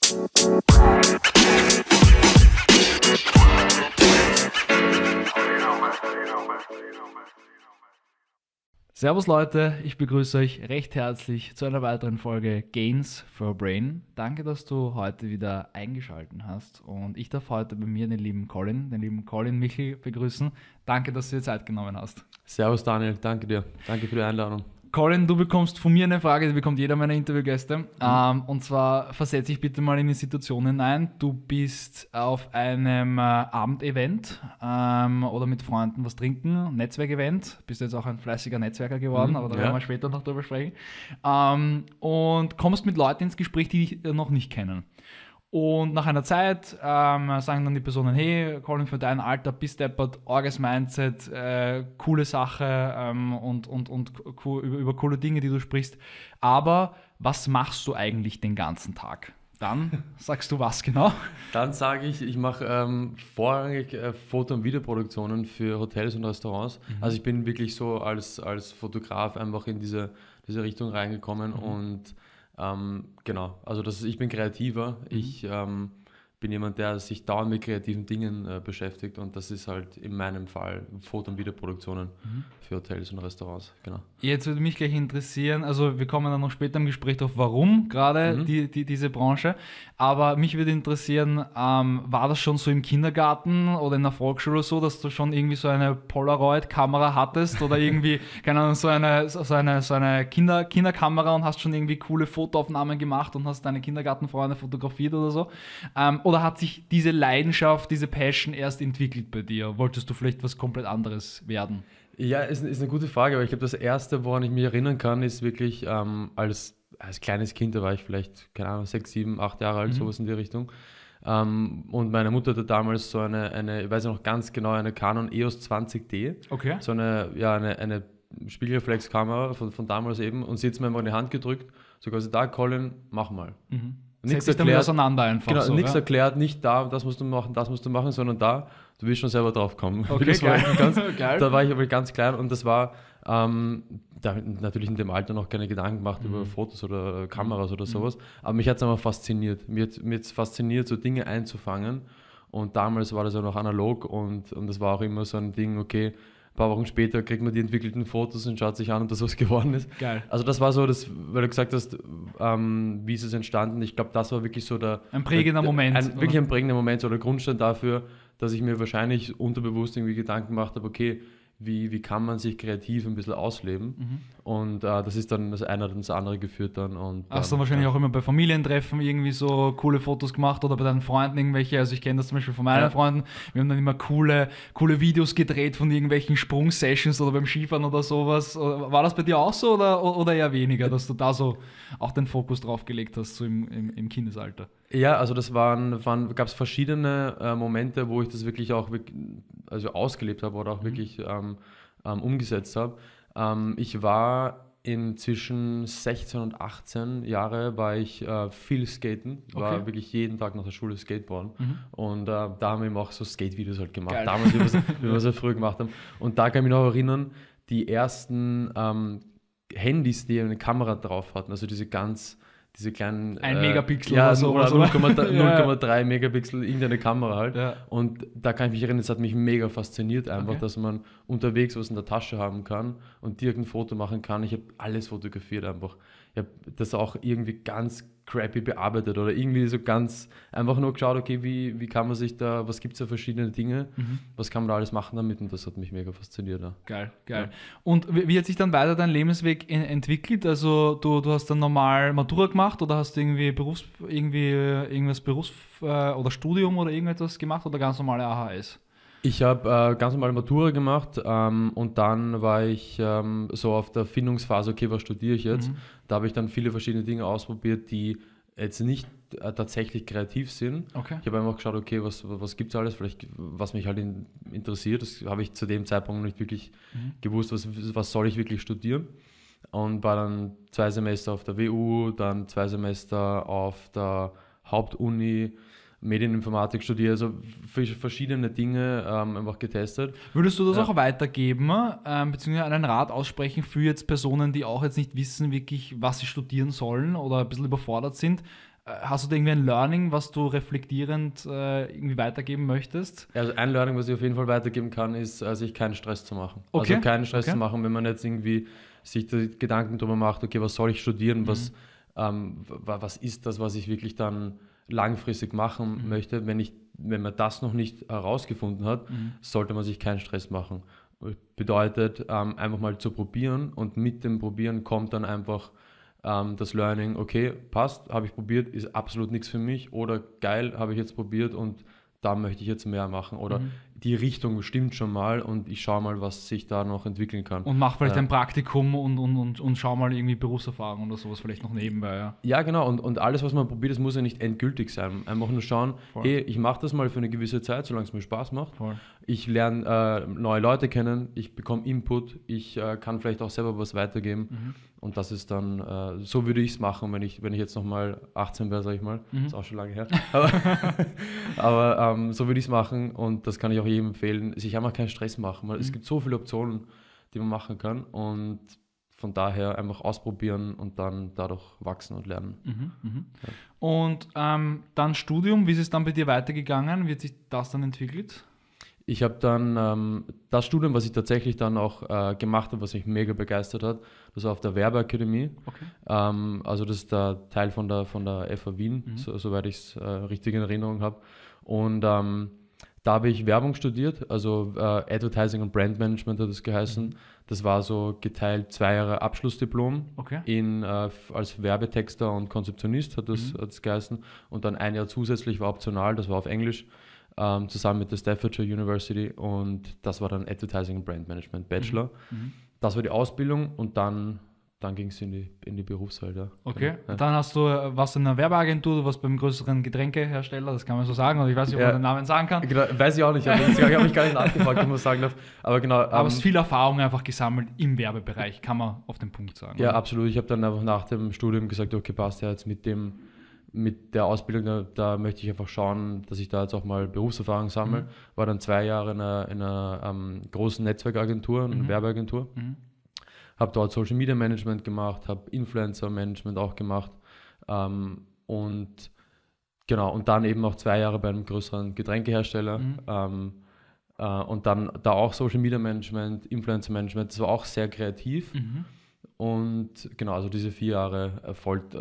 Servus Leute, ich begrüße euch recht herzlich zu einer weiteren Folge Gains for Brain. Danke, dass du heute wieder eingeschaltet hast und ich darf heute bei mir den lieben Colin Michel begrüßen. Danke, dass du dir Zeit genommen hast. Servus Daniel, danke dir. Danke für die Einladung. Colin, du bekommst von mir eine Frage, die bekommt jeder meiner Interviewgäste. Und zwar versetz dich bitte mal in die Situation hinein. Du bist auf einem Abendevent oder mit Freunden was trinken, Netzwerkevent. Bist jetzt auch ein fleißiger Netzwerker geworden, aber da werden wir später noch drüber sprechen. Und kommst mit Leuten ins Gespräch, die dich noch nicht kennen. Und nach einer Zeit sagen dann die Personen, hey, Colin, für dein Alter, bist deppert, orges Mindset, coole Sache und über coole Dinge, die du sprichst. Aber was machst du eigentlich den ganzen Tag? Dann sagst du was genau? Dann sage ich mache vorrangig Foto- und Videoproduktionen für Hotels und Restaurants. Also ich bin wirklich so als Fotograf einfach in diese Richtung reingekommen und genau, also ich bin kreativer, ich bin jemand, der sich dauernd mit kreativen Dingen beschäftigt und das ist halt in meinem Fall Foto- und Videoproduktionen für Hotels und Restaurants, genau. Jetzt würde mich gleich interessieren, also wir kommen dann noch später im Gespräch drauf, warum gerade diese Branche, aber mich würde interessieren, war das schon so im Kindergarten oder in der Volksschule so, dass du schon irgendwie so eine Polaroid-Kamera hattest oder irgendwie, keine Ahnung, so eine Kinderkamera und hast schon irgendwie coole Fotoaufnahmen gemacht und hast deine Kindergartenfreunde fotografiert oder so? Oder hat sich diese Leidenschaft, diese Passion erst entwickelt bei dir? Wolltest du vielleicht was komplett anderes werden? Ja, ist eine gute Frage, aber ich glaube, das Erste, woran ich mich erinnern kann, ist wirklich als kleines Kind, da war ich vielleicht, keine Ahnung, 6, 7, 8 Jahre alt, sowas in die Richtung. Und meine Mutter hatte damals so eine, ich weiß noch ganz genau, eine Canon EOS 20D. Okay. So eine Spiegelreflexkamera von damals eben und sie hat es mir einfach in die Hand gedrückt, so quasi da, Colin, mach mal. Nichts erklärt, auseinander einfach. Genau, so, nichts ja? erklärt, nicht da, das musst du machen, sondern da, du wirst schon selber drauf kommen. Okay, das geil. Geil. Da war ich aber ganz klein und das war, da natürlich in dem Alter noch keine Gedanken gemacht über Fotos oder Kameras oder sowas, aber mich hat es einfach fasziniert. Mir hat es fasziniert, so Dinge einzufangen und damals war das ja noch analog und das war auch immer so ein Ding, okay, ein paar Wochen später kriegt man die entwickelten Fotos und schaut sich an, ob das was geworden ist. Geil. Also das war so, weil du gesagt hast, wie ist es entstanden? Ich glaube, das war wirklich so ein prägender Moment. Wirklich ein prägender Moment, so der Grundstein dafür, dass ich mir wahrscheinlich unterbewusst irgendwie Gedanken gemacht habe, okay, wie kann man sich kreativ ein bisschen ausleben? Und das ist dann das eine oder das andere geführt dann. Und hast du wahrscheinlich auch immer bei Familientreffen irgendwie so coole Fotos gemacht oder bei deinen Freunden irgendwelche, also ich kenne das zum Beispiel von meinen Freunden, wir haben dann immer coole Videos gedreht von irgendwelchen Sprungsessions oder beim Skifahren oder sowas. War das bei dir auch so oder eher weniger, dass du da so auch den Fokus drauf gelegt hast, so im Kindesalter? Ja, also das gab es verschiedene Momente, wo ich das wirklich auch also ausgelebt habe oder auch wirklich umgesetzt habe. Ich war zwischen 16 und 18 Jahre war ich viel skaten, war wirklich jeden Tag nach der Schule Skateboarden und da haben wir eben auch so Skate-Videos halt gemacht, Geil. damals, wie wir es ja früher gemacht haben. Und da kann ich mich noch erinnern, die ersten Handys, die eine Kamera drauf hatten, also diese kleinen... 1 Megapixel ja, oder so. Oder 0,3 Megapixel, irgendeine Kamera halt. Ja. Und da kann ich mich erinnern, das hat mich mega fasziniert einfach, Okay. dass man unterwegs was in der Tasche haben kann und direkt ein Foto machen kann. Ich habe alles fotografiert einfach. Ich habe das auch irgendwie ganz crappy bearbeitet oder irgendwie so ganz einfach nur geschaut, okay, wie kann man sich da, was gibt es da verschiedene Dinge, was kann man da alles machen damit und das hat mich mega fasziniert. Ja. Geil. Ja. Und wie hat sich dann weiter dein Lebensweg entwickelt? Also du hast dann normal Matura gemacht oder hast du irgendwas oder Studium oder irgendetwas gemacht oder ganz normale AHS? Ich habe ganz normale Matura gemacht und dann war ich so auf der Findungsphase, okay, was studiere ich jetzt? Da habe ich dann viele verschiedene Dinge ausprobiert, die jetzt nicht tatsächlich kreativ sind. Okay. Ich habe einfach geschaut, okay, was gibt es alles, vielleicht was mich halt interessiert. Das habe ich zu dem Zeitpunkt noch nicht wirklich gewusst, was soll ich wirklich studieren. Und war dann 2 Semester auf der WU, dann 2 Semester auf der Hauptuni, Medieninformatik studiert, also verschiedene Dinge einfach getestet. Würdest du das auch weitergeben, beziehungsweise einen Rat aussprechen für jetzt Personen, die auch jetzt nicht wissen wirklich, was sie studieren sollen oder ein bisschen überfordert sind? hast du da irgendwie ein Learning, was du reflektierend irgendwie weitergeben möchtest? Also ein Learning, was ich auf jeden Fall weitergeben kann, ist, sich keinen Stress zu machen. Okay. Also keinen Stress Okay. zu machen, wenn man jetzt irgendwie sich da Gedanken darüber macht, okay, was soll ich studieren, was ist das, was ich wirklich dann langfristig machen möchte. Wenn man das noch nicht herausgefunden hat, sollte man sich keinen Stress machen. Bedeutet, einfach mal zu probieren, und mit dem Probieren kommt dann einfach das Learning, okay, passt, habe ich probiert, ist absolut nichts für mich, oder geil, habe ich jetzt probiert und da möchte ich jetzt mehr machen, oder die Richtung stimmt schon mal und ich schaue mal, was sich da noch entwickeln kann. Und mach vielleicht ein Praktikum und schau mal irgendwie Berufserfahrung oder sowas vielleicht noch nebenbei. Ja, ja, genau, und alles, was man probiert, das muss ja nicht endgültig sein. Einfach nur schauen, ich mache das mal für eine gewisse Zeit, solange es mir Spaß macht. Voll. Ich lerne neue Leute kennen, ich bekomme Input, ich kann vielleicht auch selber was weitergeben. Und das ist dann, so würde ich es machen, wenn ich jetzt nochmal 18 wäre, sage ich mal. Ist auch schon lange her. Aber so würde ich es machen, und das kann ich auch jedem empfehlen, sich einfach keinen Stress machen, weil es gibt so viele Optionen, die man machen kann, und von daher einfach ausprobieren und dann dadurch wachsen und lernen. Ja. Und dann Studium, wie ist es dann bei dir weitergegangen? Wie hat sich das dann entwickelt? Ich habe dann das Studium, was ich tatsächlich dann auch gemacht habe, was mich mega begeistert hat, das war auf der Werbeakademie. Okay. Also das ist der Teil von der FH Wien, soweit ich es richtig in Erinnerung habe. Und da habe ich Werbung studiert, also Advertising und Brand Management hat es geheißen. Das war so geteilt 2 Jahre Abschlussdiplom als Werbetexter und Konzeptionist hat es geheißen. Und dann 1 Jahr zusätzlich war optional, das war auf Englisch. Zusammen mit der Staffordshire University, und das war dann Advertising and Brand Management Bachelor. Das war die Ausbildung, und dann ging es in die Berufswelt. Ja. Okay, ja. Dann warst du in einer Werbeagentur, du warst beim größeren Getränkehersteller, das kann man so sagen, oder ich weiß nicht, ob man den Namen sagen kann. Genau, weiß ich auch nicht, aber deswegen habe ich gar nicht nachgefragt, ob man sagen darf. Aber genau. Aber es ist viel Erfahrung einfach gesammelt im Werbebereich, kann man auf den Punkt sagen. Ja, oder? Absolut. Ich habe dann einfach nach dem Studium gesagt, okay, passt ja jetzt mit der Ausbildung, da möchte ich einfach schauen, dass ich da jetzt auch mal Berufserfahrung sammle. War dann 2 Jahre in einer großen Netzwerkagentur, einer Werbeagentur. Habe dort Social Media Management gemacht, habe Influencer Management auch gemacht. Und dann eben auch 2 Jahre bei einem größeren Getränkehersteller. Und dann da auch Social Media Management, Influencer Management, das war auch sehr kreativ. Und genau, also diese 4 Jahre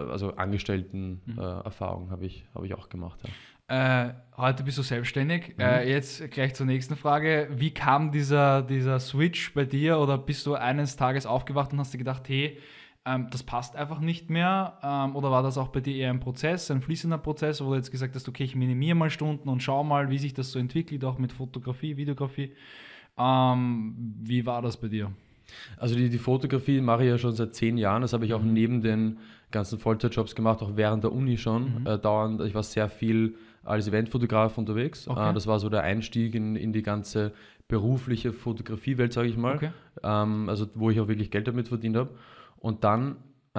Angestellten-Erfahrung habe ich auch gemacht. Ja. Heute bist du selbstständig. Jetzt gleich zur nächsten Frage. Wie kam dieser Switch bei dir, oder bist du eines Tages aufgewacht und hast dir gedacht, hey, das passt einfach nicht mehr? Oder war das auch bei dir eher ein Prozess, ein fließender Prozess, wo du jetzt gesagt hast, okay, ich minimiere mal Stunden und schau mal, wie sich das so entwickelt, auch mit Fotografie, Videografie. Wie war das bei dir? Also die Fotografie mache ich ja schon seit 10 Jahren. Das habe ich auch neben den ganzen Vollzeitjobs gemacht, auch während der Uni schon dauernd. Ich war sehr viel als Eventfotograf unterwegs. Okay. Das war so der Einstieg in die ganze berufliche Fotografiewelt, sage ich mal. Okay. Also wo ich auch wirklich Geld damit verdient habe. Und dann,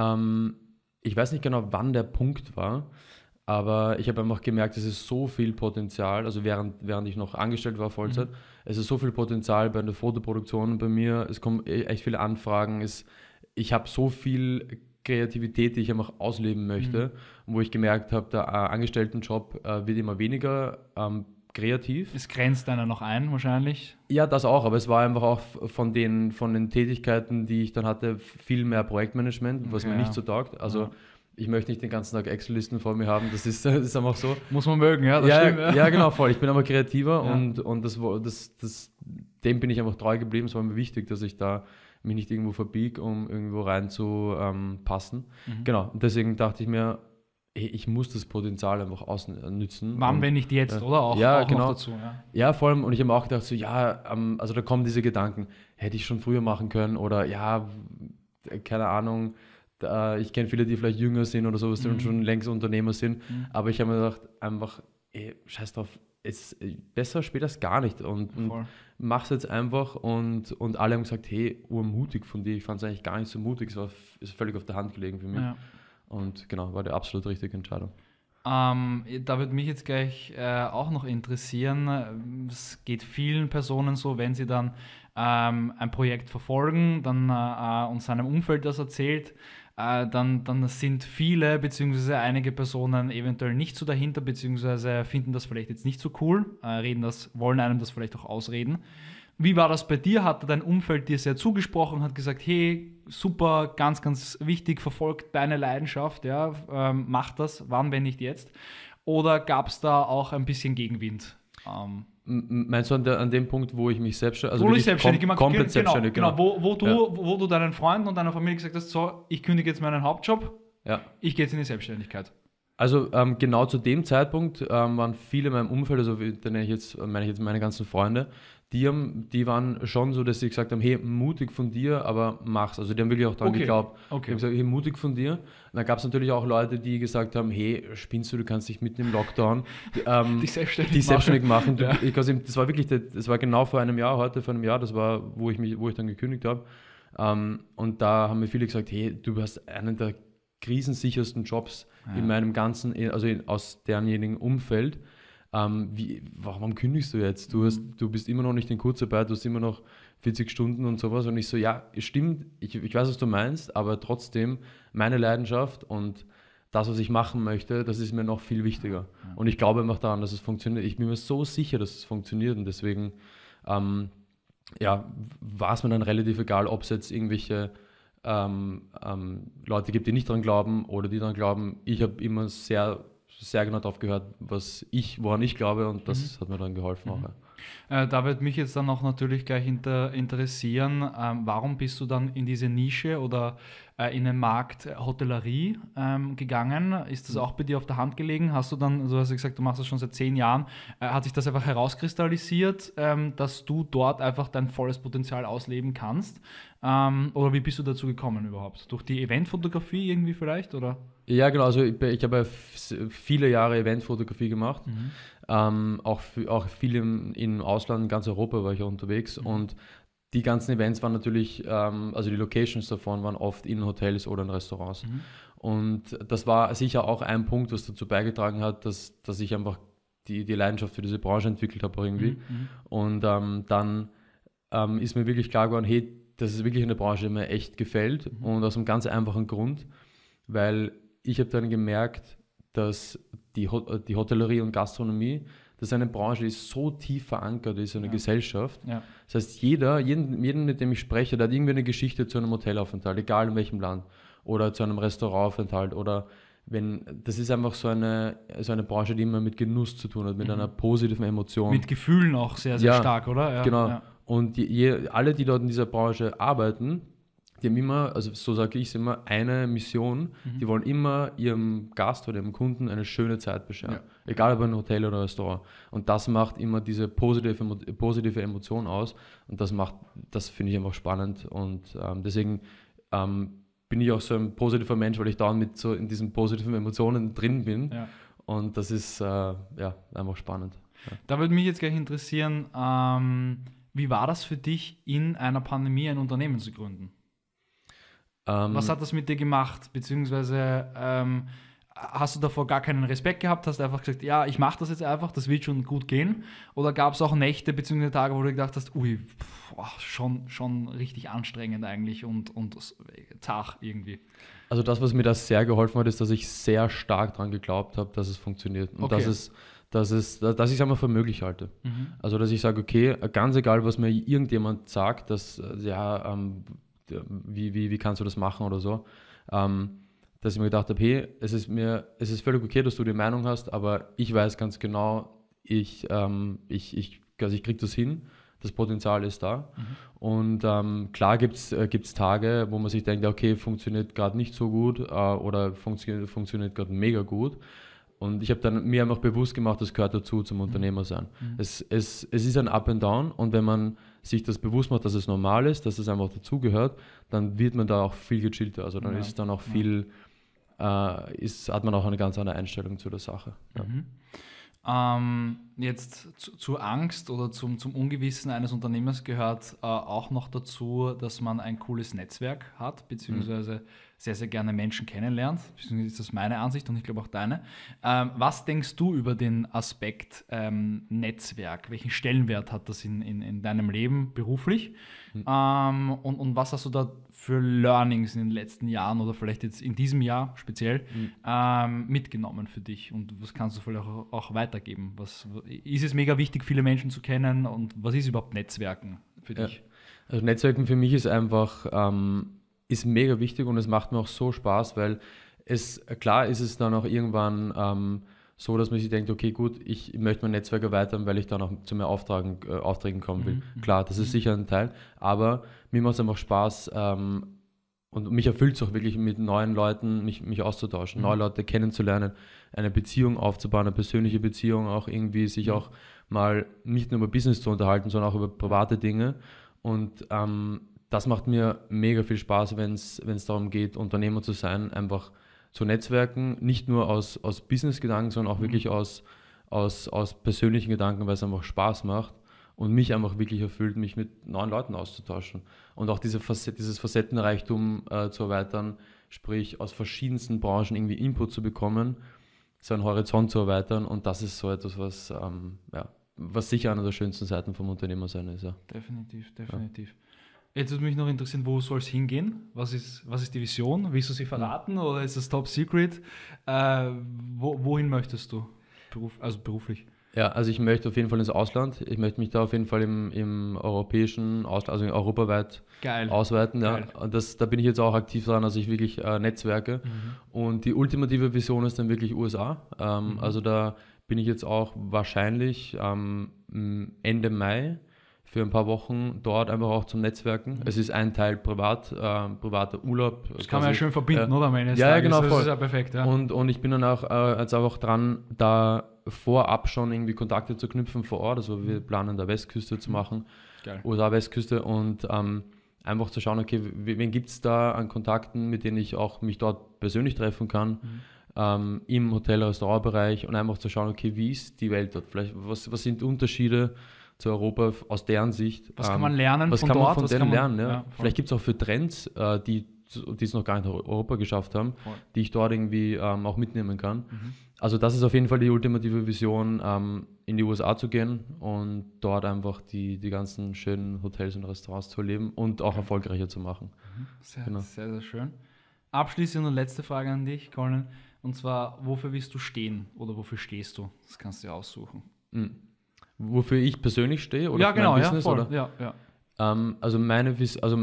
ich weiß nicht genau, wann der Punkt war, aber ich habe einfach gemerkt, es ist so viel Potenzial, also während ich noch angestellt war, Vollzeit, es ist so viel Potenzial bei der Fotoproduktion bei mir, es kommen echt viele Anfragen, ich habe so viel Kreativität, die ich einfach ausleben möchte, wo ich gemerkt habe, der Angestelltenjob wird immer weniger kreativ. Es grenzt einer noch ein, wahrscheinlich. Ja, das auch, aber es war einfach auch von den Tätigkeiten, die ich dann hatte, viel mehr Projektmanagement, was mir nicht so taugt. Also ich möchte nicht den ganzen Tag Excel-Listen vor mir haben, das ist einfach so. Muss man mögen, ja, das stimmt. Ja, genau, voll. Ich bin aber kreativer und dem bin ich einfach treu geblieben. Es war mir wichtig, dass ich da mich nicht irgendwo verbiege, um irgendwo rein zu passen. Genau, und deswegen dachte ich mir, ich muss das Potenzial einfach ausnützen. Wann, wenn nicht jetzt, oder? Auch genau. noch dazu. Ja, vor allem, und ich habe mir auch gedacht, so, also da kommen diese Gedanken, hätte ich schon früher machen können, oder keine Ahnung, ich kenne viele, die vielleicht jünger sind oder sowas und schon längst Unternehmer sind, aber ich habe mir gedacht, einfach, scheiß drauf, besser später als gar nicht, und mach's jetzt einfach, und alle haben gesagt, hey, urmutig von dir, ich fand es eigentlich gar nicht so mutig, ist völlig auf der Hand gelegen für mich. Ja. Und genau, war die absolut richtige Entscheidung. Da würde mich jetzt gleich auch noch interessieren, es geht vielen Personen so, wenn sie dann ein Projekt verfolgen, dann uns seinem Umfeld das erzählt, dann sind viele bzw. einige Personen eventuell nicht so dahinter, beziehungsweise finden das vielleicht jetzt nicht so cool, wollen einem das vielleicht auch ausreden. Wie war das bei dir? Hat dein Umfeld dir sehr zugesprochen, hat gesagt, hey, super, ganz, ganz wichtig, verfolgt deine Leidenschaft, ja, mach das, wann, wenn nicht jetzt? Oder gab es da auch ein bisschen Gegenwind? Meinst du an dem Punkt, wo ich mich selbstständig, wo ich selbstständig gemacht habe? komplett selbstständig, genau. Wo du deinen Freunden und deiner Familie gesagt hast, so, ich kündige jetzt meinen Hauptjob, ich gehe jetzt in die Selbstständigkeit. Also genau zu dem Zeitpunkt waren viele in meinem Umfeld, also meine ich jetzt meine ganzen Freunde, die waren schon so, dass sie gesagt haben, hey, mutig von dir, aber mach's. Also die haben wirklich auch daran geglaubt. Die haben gesagt, hey, mutig von dir. Und dann gab es natürlich auch Leute, die gesagt haben, hey, spinnst du kannst dich mitten im Lockdown dich selbstständig machen. Ja. Das war wirklich, das war genau vor einem Jahr, das war, wo ich dann gekündigt habe. Und da haben mir viele gesagt, hey, du hast einen der krisensichersten Jobs in meinem ganzen, also aus derjenigen Umfeld. Warum kündigst du jetzt? Du bist immer noch nicht in Kurzarbeit, du hast immer noch 40 Stunden und sowas. Und ich so, ja, stimmt, ich weiß, was du meinst, aber trotzdem meine Leidenschaft und das, was ich machen möchte, das ist mir noch viel wichtiger. Und ich glaube einfach daran, dass es funktioniert. Ich bin mir so sicher, dass es funktioniert und deswegen war es mir dann relativ egal, ob es jetzt irgendwelche Leute gibt, die nicht dran glauben oder die dran glauben. Ich habe immer sehr genau darauf gehört, woran ich glaube und das hat mir dann geholfen auch. Da wird mich jetzt dann auch natürlich gleich interessieren, warum bist du dann in diese Nische oder in den Markt Hotellerie gegangen? Ist das auch bei dir auf der Hand gelegen? Hast du gesagt, du machst das schon seit 10 Jahren. Hat sich das einfach herauskristallisiert, dass du dort einfach dein volles Potenzial ausleben kannst? Oder wie bist du dazu gekommen überhaupt? Durch die Eventfotografie irgendwie vielleicht? Oder? Ja, genau. Also ich habe viele Jahre Eventfotografie gemacht. Auch viel im Ausland, in ganz Europa war ich auch unterwegs. Und die ganzen Events waren natürlich, also die Locations davon waren oft in Hotels oder in Restaurants. Und das war sicher auch ein Punkt, was dazu beigetragen hat, dass ich einfach die Leidenschaft für diese Branche entwickelt habe irgendwie. Und dann ist mir wirklich klar geworden, hey, das ist wirklich eine Branche, die mir echt gefällt. Und aus einem ganz einfachen Grund, weil ich habe dann gemerkt, dass die Hotellerie und Gastronomie, das ist eine Branche, die so tief verankert ist in der Gesellschaft. Ja. Das heißt, jeden, mit dem ich spreche, der hat irgendwie eine Geschichte zu einem Hotelaufenthalt, egal in welchem Land, oder zu einem Restaurantaufenthalt, oder das ist einfach so eine Branche, die immer mit Genuss zu tun hat, mit einer positiven Emotion. Mit Gefühlen auch sehr, sehr stark, oder? Ja, genau. Ja. Und alle, die dort in dieser Branche arbeiten, die haben immer, also so sage ich es immer, eine Mission. Die wollen immer ihrem Gast oder ihrem Kunden eine schöne Zeit bescheren. Ja. Egal ob ein Hotel oder ein Restaurant. Und das macht immer diese positive Emotion aus. Und das finde ich einfach spannend. Und deswegen bin ich auch so ein positiver Mensch, weil ich da mit so in diesen positiven Emotionen drin bin. Ja. Und das ist einfach spannend. Ja. Da würde mich jetzt gleich interessieren, wie war das für dich, in einer Pandemie ein Unternehmen zu gründen? Was hat das mit dir gemacht? Beziehungsweise hast du davor gar keinen Respekt gehabt? Hast du einfach gesagt, ja, ich mache das jetzt einfach, das wird schon gut gehen? Oder gab es auch Nächte bzw. Tage, wo du gedacht hast, schon richtig anstrengend eigentlich und zart irgendwie? Also das, was mir da sehr geholfen hat, ist, dass ich sehr stark daran geglaubt habe, dass es funktioniert. Und dass ich es einfach für möglich halte. Also dass ich sage, okay, ganz egal, was mir irgendjemand sagt, dass wie kannst du das machen oder so, dass ich mir gedacht habe, hey, es ist völlig okay, dass du die Meinung hast, aber ich weiß ganz genau, ich kriege das hin, das Potenzial ist da. Und klar gibt es Tage, wo man sich denkt, okay, funktioniert gerade nicht so gut oder funktioniert gerade mega gut. Und ich habe dann mir einfach bewusst gemacht, das gehört dazu zum Unternehmer sein. Es ist ein Up and Down und wenn man sich das bewusst macht, dass es normal ist, dass es einfach dazugehört, dann wird man da auch viel gechillter. Also dann ist dann auch hat man auch eine ganz andere Einstellung zu der Sache. Ja. Jetzt zur Angst oder zum Ungewissen eines Unternehmers gehört auch noch dazu, dass man ein cooles Netzwerk hat, beziehungsweise sehr, sehr gerne Menschen kennenlernt. Beziehungsweise ist das meine Ansicht und ich glaube auch deine. Was denkst du über den Aspekt Netzwerk? Welchen Stellenwert hat das in deinem Leben beruflich? Und was hast du da für Learnings in den letzten Jahren oder vielleicht jetzt in diesem Jahr speziell mitgenommen für dich und was kannst du vielleicht auch weitergeben? Was ist es mega wichtig, viele Menschen zu kennen und was ist überhaupt Netzwerken für dich? Also Netzwerken für mich ist einfach ist mega wichtig und es macht mir auch so Spaß, weil klar ist es dann auch irgendwann so, dass man sich denkt, okay gut, ich möchte mein Netzwerk erweitern, weil ich dann auch zu mehr Aufträgen kommen will. Klar, das ist sicher ein Teil, aber mir macht es einfach Spaß und mich erfüllt es auch wirklich mit neuen Leuten, mich auszutauschen, neue Leute kennenzulernen, eine Beziehung aufzubauen, eine persönliche Beziehung, auch irgendwie sich auch mal nicht nur über Business zu unterhalten, sondern auch über private Dinge und das macht mir mega viel Spaß, wenn es darum geht, Unternehmer zu sein, einfach zu netzwerken, nicht nur aus Business-Gedanken, sondern auch wirklich aus persönlichen Gedanken, weil es einfach Spaß macht und mich einfach wirklich erfüllt, mich mit neuen Leuten auszutauschen und auch dieses Facettenreichtum zu erweitern, sprich aus verschiedensten Branchen irgendwie Input zu bekommen, seinen Horizont zu erweitern und das ist so etwas, was sicher eine der schönsten Seiten vom Unternehmersein ist. Ja. Definitiv. Ja. Jetzt würde mich noch interessieren, wo soll es hingehen? Was ist die Vision? Willst du sie verraten oder ist das Top Secret? Wohin möchtest du beruflich? Ja, also ich möchte auf jeden Fall ins Ausland. Ich möchte mich da auf jeden Fall im europäischen Ausland, also europaweit ausweiten. Ja. Und da bin ich jetzt auch aktiv dran, also ich wirklich netzwerke. Und die ultimative Vision ist dann wirklich USA. Also da bin ich jetzt auch wahrscheinlich Ende Mai für ein paar Wochen dort einfach auch zum Netzwerken. Es ist ein Teil privater Urlaub. Das kann man ja schön verbinden, oder? Ja, genau. Das ist ja perfekt. Ja. Und ich bin dann auch jetzt einfach dran, da vorab schon irgendwie Kontakte zu knüpfen vor Ort. Also wir planen da Westküste zu machen, USA-Westküste und einfach zu schauen, okay, wen gibt es da an Kontakten, mit denen ich auch mich dort persönlich treffen kann, im Hotel-Restaurant-Bereich und einfach zu schauen, okay, wie ist die Welt dort? Vielleicht, was sind die Unterschiede zu Europa aus deren Sicht? Was kann man lernen was von kann dort? Man von denen lernen? Ja? Ja, vielleicht gibt es auch für Trends, die es noch gar nicht in Europa geschafft haben, die ich dort irgendwie auch mitnehmen kann. Also das ist auf jeden Fall die ultimative Vision, in die USA zu gehen und dort einfach die ganzen schönen Hotels und Restaurants zu erleben und auch erfolgreicher zu machen. Sehr, sehr schön. Abschließend und letzte Frage an dich, Colin. Und zwar, wofür willst du stehen oder wofür stehst du? Das kannst du dir aussuchen. Wofür ich persönlich stehe oder ja, genau, mein Business? Voll. Oder? Ja. Also meine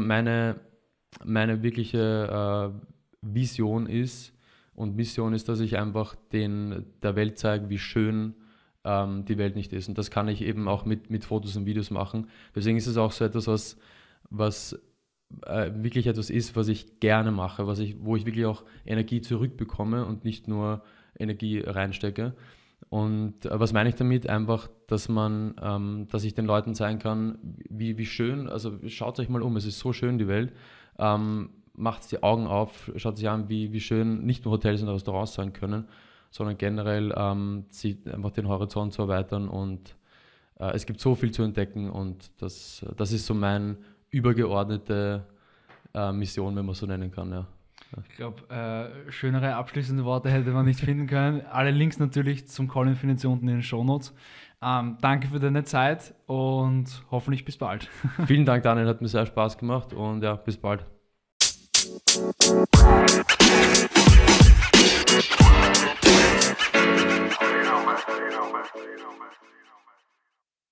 wirkliche Vision ist und Mission ist, dass ich einfach der Welt zeige, wie schön die Welt nicht ist. Und das kann ich eben auch mit Fotos und Videos machen. Deswegen ist es auch so etwas, was wirklich etwas ist, was ich gerne mache, wo ich wirklich auch Energie zurückbekomme und nicht nur Energie reinstecke. Und was meine ich damit? Einfach, dass ich den Leuten zeigen kann, wie schön, also schaut euch mal um, es ist so schön die Welt, macht die Augen auf, schaut sich an, wie schön nicht nur Hotels und Restaurants sein können, sondern generell einfach den Horizont zu erweitern und es gibt so viel zu entdecken und das ist so meine übergeordnete Mission, wenn man so nennen kann, ja. Ich glaube, schönere abschließende Worte hätte man nicht finden können. Alle Links natürlich zum Colin findet ihr unten in den Shownotes. Danke für deine Zeit und hoffentlich bis bald. Vielen Dank, Daniel, hat mir sehr Spaß gemacht und ja, bis bald. You know, man.